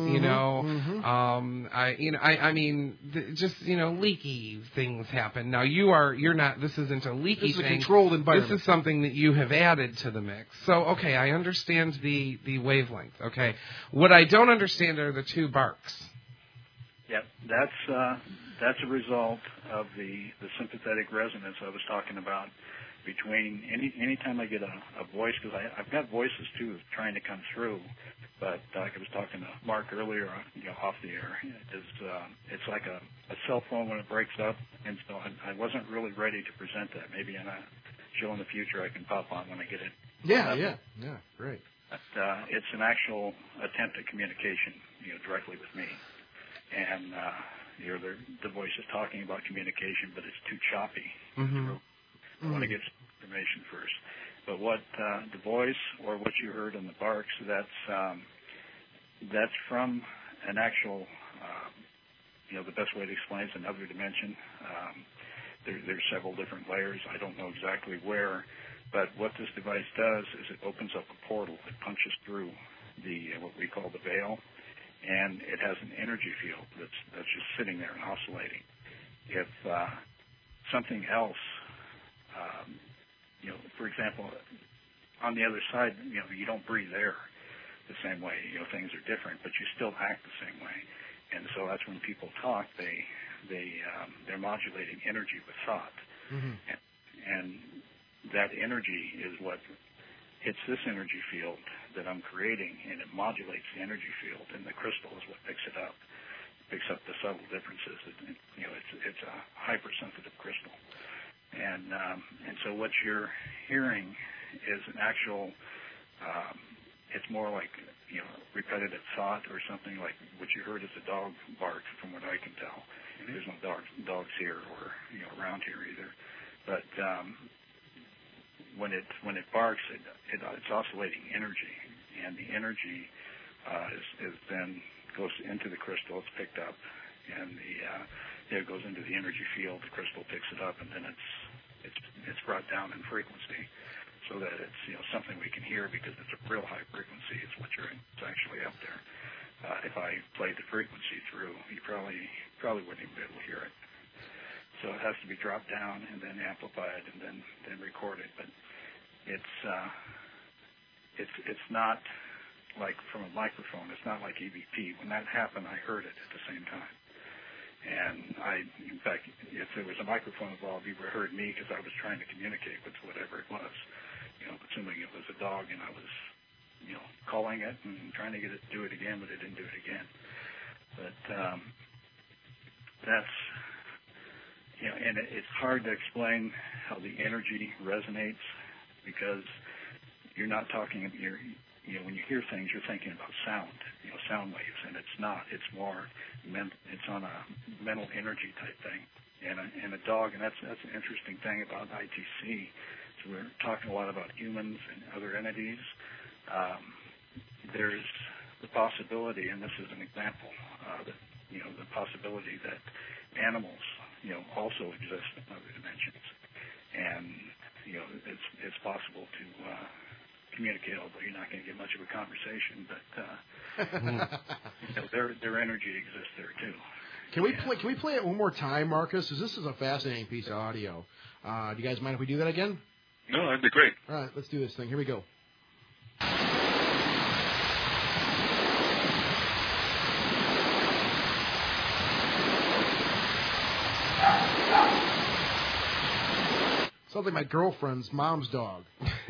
I mean, just leaky things happen. Now you're not. This isn't a leaky thing. This is a thing. controlled environment. This is something that you have added to the mix. So okay, I understand the wavelength. Okay, what I don't understand are the two barks. Yep, that's a result of the sympathetic resonance I was talking about. Between anytime I get a voice, because I've got voices too trying to come through, but like I was talking to Mark earlier, off the air, it's like a cell phone when it breaks up, and so I wasn't really ready to present that. Maybe in a show in the future I can pop on when I get it. Yeah, great. But, it's an actual attempt at communication, directly with me, and the voice is talking about communication, but it's too choppy. I want to get some information first. But what the voice or what you heard in the barks, that's from an actual, the best way to explain it is another dimension. There's several different layers. I don't know exactly where, but what this device does is it opens up a portal. It punches through what we call the veil, and it has an energy field that's just sitting there and oscillating. If something else for example, on the other side, you don't breathe air the same way. Things are different, but you still act the same way. And so that's when people talk, they're modulating energy with thought. And that energy is what hits this energy field that I'm creating, and it modulates the energy field, and the crystal is what picks it up. Picks up the subtle differences. It's a hypersensitive crystal. And so what you're hearing is an actual, it's more like, repetitive thought or something like what you heard is a dog bark from what I can tell. There's no dogs here or, around here either. But when it barks, it's oscillating energy. And the energy is then goes into the crystal, it's picked up, and it goes into the energy field, the crystal picks it up, and then it's brought down in frequency so that it's something we can hear because it's a real high frequency. It's it's actually up there. If I played the frequency through, you probably wouldn't even be able to hear it. So it has to be dropped down and then amplified and then recorded. But it's not like from a microphone. It's not like EVP. When that happened, I heard it at the same time. And in fact, if there was a microphone involved, you would have heard me because I was trying to communicate with whatever it was. Assuming it was a dog, and I was, calling it and trying to get it to do it again, but it didn't do it again. But that's, and it's hard to explain how the energy resonates because you're not talking. When you hear things, you're thinking about sound, sound waves, and it's not. It's more, it's on a mental energy type thing. And a dog, and that's an interesting thing about ITC. So we're talking a lot about humans and other entities. There's the possibility, and this is an example, the possibility that animals, also exist in other dimensions, and it's possible to communicate, although you're not going to get much of a conversation, but their energy exists there too. Can we play it one more time, Marcus? Because this is a fascinating piece of audio. Do you guys mind if we do that again? No, that'd be great. All right, let's do this thing. Here we go. Sounds like my girlfriend's mom's dog.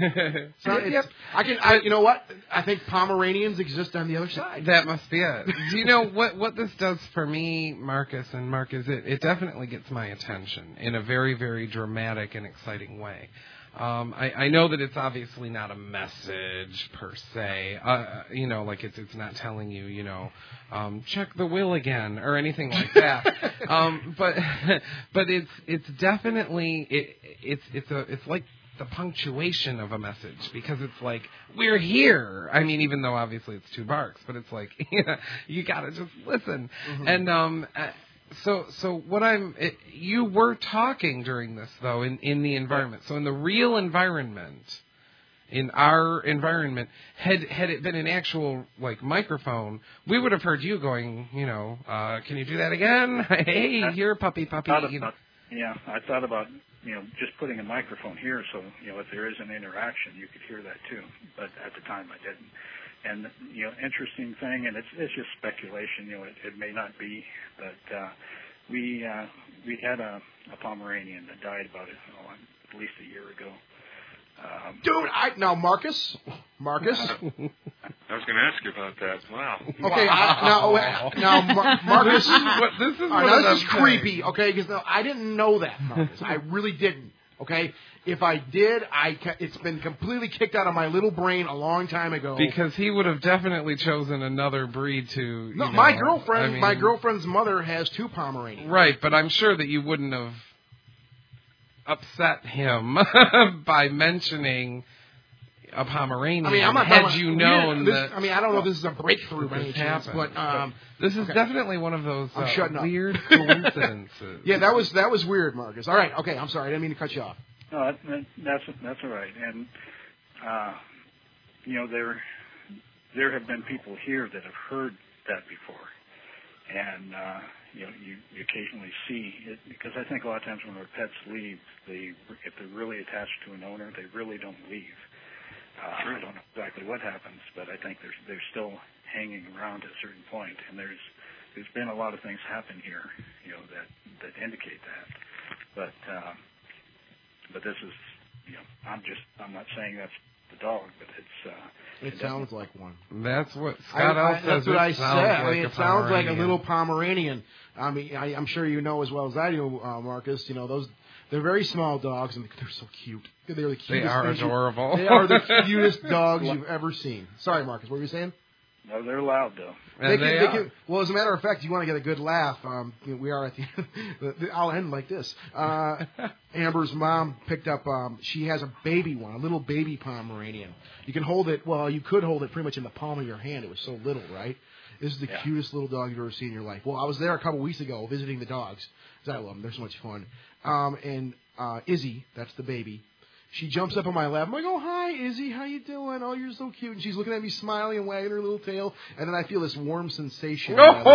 You know what? I think Pomeranians exist on the other side. That must be it. Do you know what this does for me, Marcus? And Mark, it definitely gets my attention in a very, very dramatic and exciting way. I know that it's obviously not a message per se. Like it's not telling you, check the will again or anything like that. But it's definitely it's like the punctuation of a message because it's like we're here. I mean, even though obviously it's 2 barks, but it's like you gotta just listen. Mm-hmm. And So you were talking during this though in the environment. So in the real environment, in our environment, had it been an actual like microphone, we would have heard you going, can you do that again? Hey, here, puppy. Yeah, I thought about just putting a microphone here, so if there is an interaction, you could hear that too. But at the time, I didn't. And interesting thing, and it's just speculation. It may not be, but we had a Pomeranian that died about at least a year ago. Marcus. I was going to ask you about that. Wow. Okay, Marcus. This is creepy. Okay, because I didn't know that, Marcus. I really didn't. Okay. If I did, it's been completely kicked out of my little brain a long time ago. Because he would have definitely chosen another breed to. No, my girlfriend's mother has 2 Pomeranians. Right, but I'm sure that you wouldn't have upset him by mentioning a Pomeranian. I mean, had you known that. I don't know if this is a breakthrough by any chance, but this is definitely one of those weird coincidences. Yeah, that was weird, Marcus. All right, okay, I'm sorry, I didn't mean to cut you off. No, that's all right. And there have been people here that have heard that before, and you occasionally see it because I think a lot of times when our pets leave, if they're really attached to an owner, they really don't leave. I don't know exactly what happens, but I think they're still hanging around at a certain point, and there's been a lot of things happen here, that indicate that, but this is, I'm not saying that's the dog, but it sounds like one. That's what Scott says. That's what I said. It sounds like a little Pomeranian. I'm sure you know as well as I do, Marcus. They're very small dogs, and they're so cute. They're the cutest. They are adorable. They are the cutest dogs you've ever seen. Sorry, Marcus. What were you saying? No, they're loud though. Well, as a matter of fact, you want to get a good laugh. We are at the end. I'll end like this. Amber's mom picked up. She has a baby one, a little baby Pomeranian. You can hold it. Well, you could hold it pretty much in the palm of your hand. It was so little, right? This is the cutest little dog you've ever seen in your life. Well, I was there a couple weeks ago visiting the dogs. I love them. They're so much fun. And Izzy, that's the baby. She jumps up on my lap. I'm like, oh, hi, Izzy. How you doing? Oh, you're so cute. And she's looking at me, smiling and wagging her little tail. And then I feel this warm sensation. You know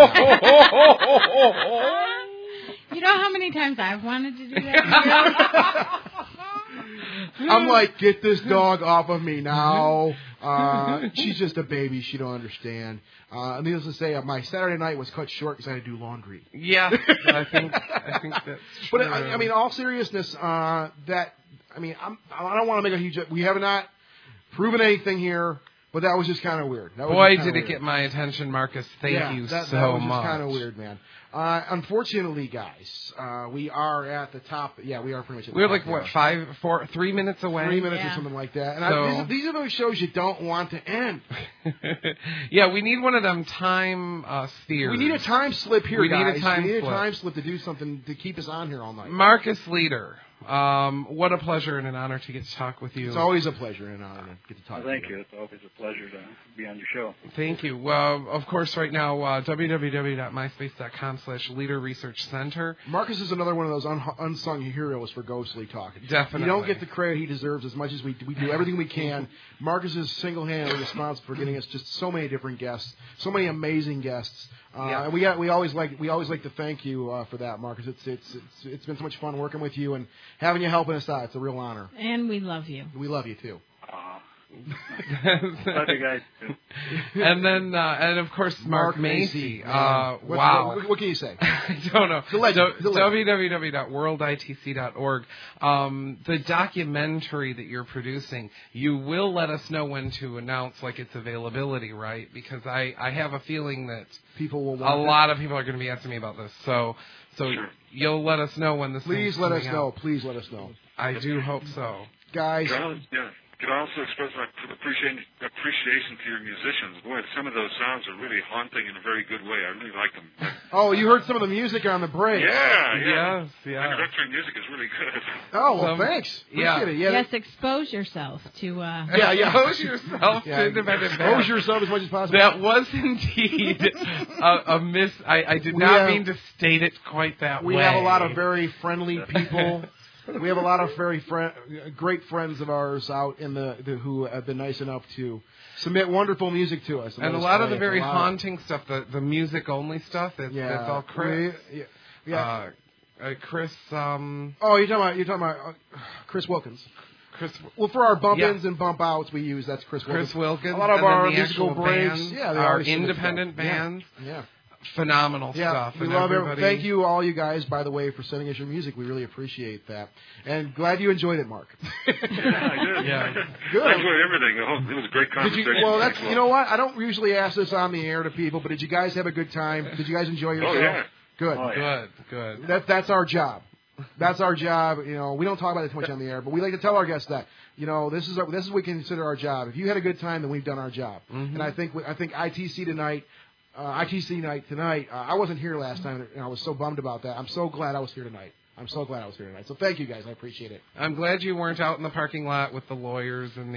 how many times I've wanted to do that? I'm like, get this dog off of me now. She's just a baby. She don't understand. And needless to say, my Saturday night was cut short because I had to do laundry. Yeah, I think that's true. But I mean, all seriousness, I don't want to make a huge. We have not proven anything here, but that was just kind of weird. Boy, did it get my attention, Marcus. Thank you so much. That was just kind of weird, man. Unfortunately, guys, we are at the top. Yeah, we are pretty much at the We're top. like, what, 3 minutes away? 3 minutes or something like that. And these are those shows you don't want to end. Yeah, we need one of them time spheres. We need a time slip here, guys. We need a time slip to do something to keep us on here all night. Marcus Leader. What a pleasure and an honor to get to talk with you. It's always a pleasure and an honor to get to talk with you. Thank you. It's always a pleasure to be on your show. Thank you. Well, of course, right now, www.myspace.com/Leader Research Center. Marcus is another one of those unsung heroes for Ghostly Talk. Definitely. You don't get the credit he deserves as much as we do everything we can. Marcus is single-handedly responsible for getting us just so many different guests, so many amazing guests. And we always like to thank you for that, Marcus. It's been so much fun working with you and having you helping us out. It's a real honor. And we love you. We love you too. Love you guys too. And then, and of course, Mark Macy. Wow. What can you say? I don't know. www.worlditc.org. The documentary that you're producing, you will let us know when to announce its availability, right? Because I have a feeling that people will want a lot of people are going to be asking me about this. So Sure. You'll let us know when this. Please let us know. Please let us know. I do hope so, guys. Could I also express my appreciation to your musicians. Boy, some of those sounds are really haunting in a very good way. I really like them. Oh, you heard some of the music on the break. Yeah. Yes, yeah. Introductory music is really good. Oh, well, thanks. Appreciate it. Yes, expose yourself to... Expose yourself to independent bands. Expose yourself as much as possible. That was indeed a miss. I did not mean to state it quite that way. We have a lot of very friendly people. We have a lot of very great friends of ours out in who have been nice enough to submit wonderful music to us. And a lot of the very haunting stuff, the music-only stuff, that's all Chris. Yeah. Chris... Oh, you're talking about Chris Wilkins. Well, for our bump-ins and bump-outs we use, that's Chris Wilkins. Chris Wilkins. A lot of our musical breaks. Bands, Yeah, our independent bands. Yeah. Phenomenal stuff. We love everybody. Thank you, all you guys, by the way, for sending us your music. We really appreciate that. And glad you enjoyed it, Mark. Yeah, I did. Yeah. Good. I enjoyed everything. It was a great conversation. You know what? I don't usually ask this on the air to people, but did you guys have a good time? Did you guys enjoy yourself? Oh, yeah. Good. Oh, yeah. Good. That's our job. That's our job. We don't talk about it too much on the air, but we like to tell our guests that. This is what we consider our job. If you had a good time, then we've done our job. Mm-hmm. And I think ITC tonight. ITC night tonight. I wasn't here last time, and I was so bummed about that. I'm so glad I was here tonight. So thank you guys. I appreciate it. I'm glad you weren't out in the parking lot with the lawyers and the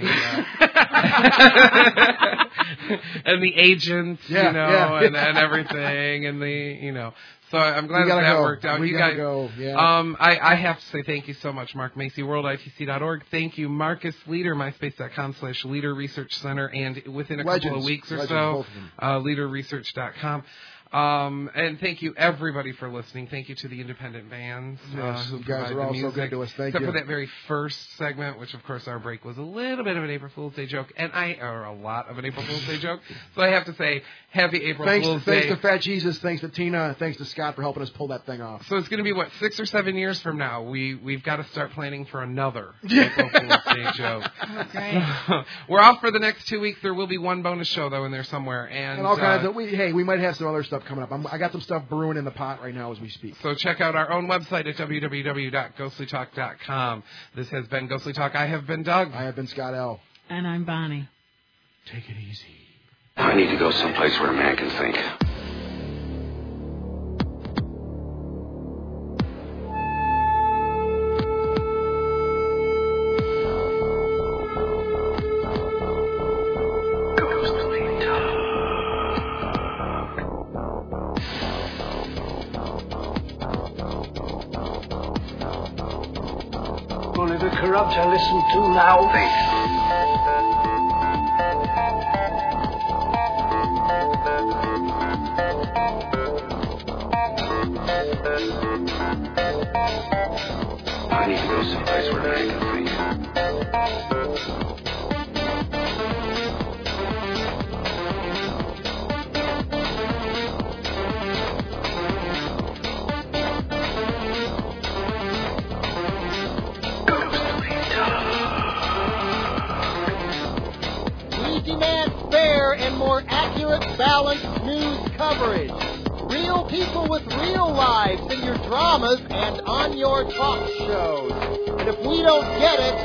and the agents, and everything, and the So I'm glad that worked out. We gotta go. Yeah. I have to say thank you so much, Mark Macy, worlditc.org. Thank you, Marcus Leader, myspace.com/Leader Research Center, and within a couple of weeks or so, leaderresearch.com. And thank you, everybody, for listening. Thank you to the independent bands who you guys are all so good to us. Thank Except you. for that very first segment, which, of course, our break was a little bit of an April Fool's Day joke, or a lot of an April Fool's Day joke. So I have to say, happy April Fool's Day. Thanks to Fat Jesus, thanks to Tina, thanks to Scott for helping us pull that thing off. So it's going to be, 6 or 7 years from now, we've got to start planning for another April Fool's Day joke. Okay. We're off for the next 2 weeks. There will be one bonus show, though, in there somewhere. And all kinds of, we might have some other stuff coming up. I got some stuff brewing in the pot right now as we speak. So check out our own website at www.ghostlytalk.com. This has been Ghostly Talk. I have been Doug. I have been Scott L. And I'm Bonnie. Take it easy. I need to go someplace where a man can think. Only the corrupt I listen to now. I need to go someplace where a man can think. balanced news coverage. Real people with real lives in your dramas and on your talk shows. And if we don't get it,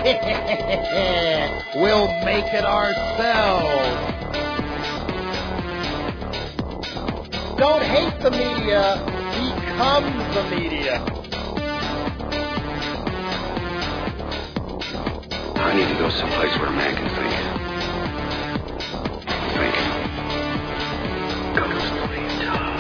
we'll make it ourselves. Don't hate the media, become the media. I need to go someplace where a man can think. Think. Ghostly talk.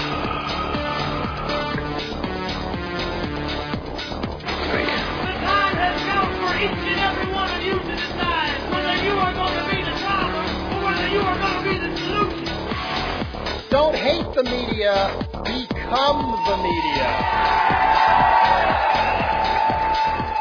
Think. The time has come for each and every one of you to decide whether you are going to be the problem or whether you are going to be the solution. Don't hate the media, become the media.